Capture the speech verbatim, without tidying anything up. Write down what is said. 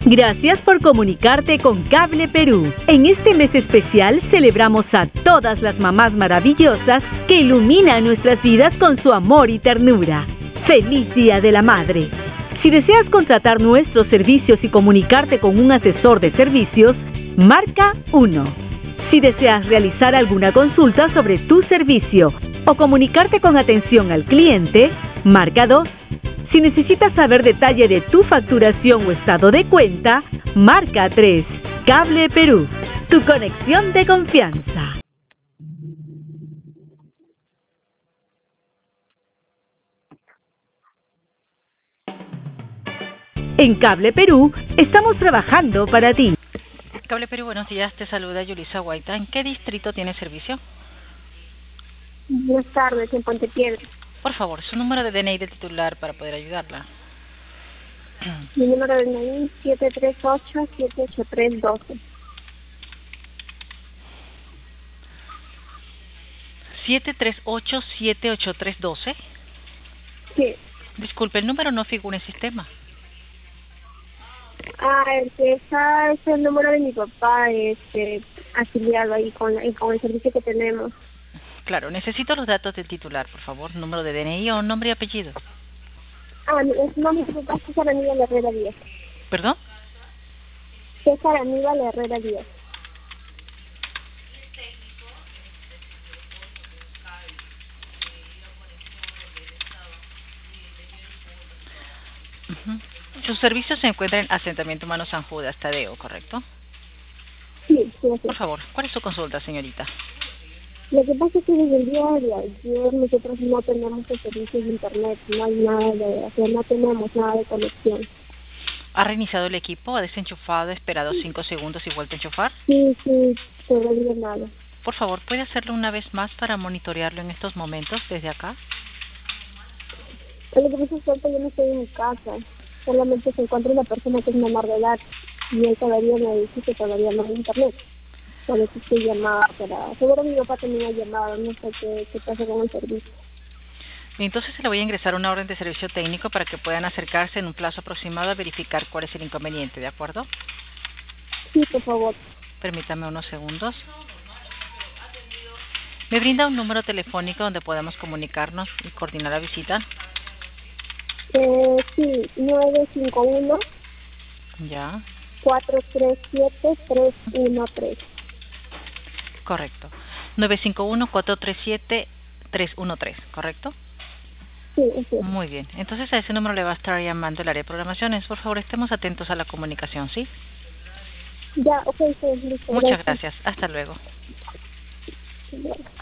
Gracias por comunicarte con Cable Perú. En este mes especial celebramos a todas las mamás maravillosas que iluminan nuestras vidas con su amor y ternura. ¡Feliz Día de la Madre! Si deseas contratar nuestros servicios y comunicarte con un asesor de servicios, marca uno. Si deseas realizar alguna consulta sobre tu servicio o comunicarte con atención al cliente, marca dos. Si necesitas saber detalle de tu facturación o estado de cuenta, marca tres. Cable Perú, tu conexión de confianza. En Cable Perú, estamos trabajando para ti. Cable Perú, buenos días, te saluda Yulisa Guaita. ¿En qué distrito tiene servicio? Buenas tardes, en Pontepiedra. Por favor, su número de D N I de titular para poder ayudarla. Mi número de D N I siete tres ocho, siete ocho tres, uno dos. siete tres ocho, siete ocho tres, uno dos. Sí. Disculpe, el número no figura en sistema. Ah, este, esa es el número de mi papá, este, afiliado ahí con, con el servicio que tenemos. Claro, necesito los datos del titular, por favor. Número de D N I o nombre y apellido. Ah, es no, mi papá es César Aníbal Herrera Díaz. ¿Perdón? César Aníbal Herrera Díaz. Uh-huh. Sus servicios se encuentran en Asentamiento Humano San Judas, Tadeo, ¿correcto? Sí, sí, sí. Por favor, ¿cuál es su consulta, señorita? Lo que pasa es que desde el día de ayer nosotros no tenemos el servicio de internet, no hay nada de, o sea, no tenemos nada de conexión. ¿Ha reiniciado el equipo? ¿Ha desenchufado, esperado cinco segundos y vuelto a enchufar? Sí, sí, todavía nada. Por favor, ¿puede hacerlo una vez más para monitorearlo en estos momentos desde acá? Lo que pasa es que ahorita yo no estoy en mi casa, solamente se encuentra una persona que es menor de edad y él todavía me dice que todavía no hay internet. Por eso estoy llamada para... Seguro mi papá también ha llamado, no sé qué, qué pasa con el servicio. Y entonces se le voy a ingresar una orden de servicio técnico para que puedan acercarse en un plazo aproximado a verificar cuál es el inconveniente, ¿de acuerdo? Sí, por favor. Permítame unos segundos. ¿Me brinda un número telefónico donde podamos comunicarnos y coordinar la visita? Eh, sí, nueve cinco uno, Ya. cuatro tres siete, tres uno tres. Correcto. nueve cinco uno, cuatro tres siete, tres uno tres, ¿correcto? Sí, sí. Muy bien. Entonces a ese número le va a estar llamando el área de programaciones. Por favor, estemos atentos a la comunicación, ¿sí? Ya, ok, sí, listo. Muchas gracias. Hasta luego. Gracias.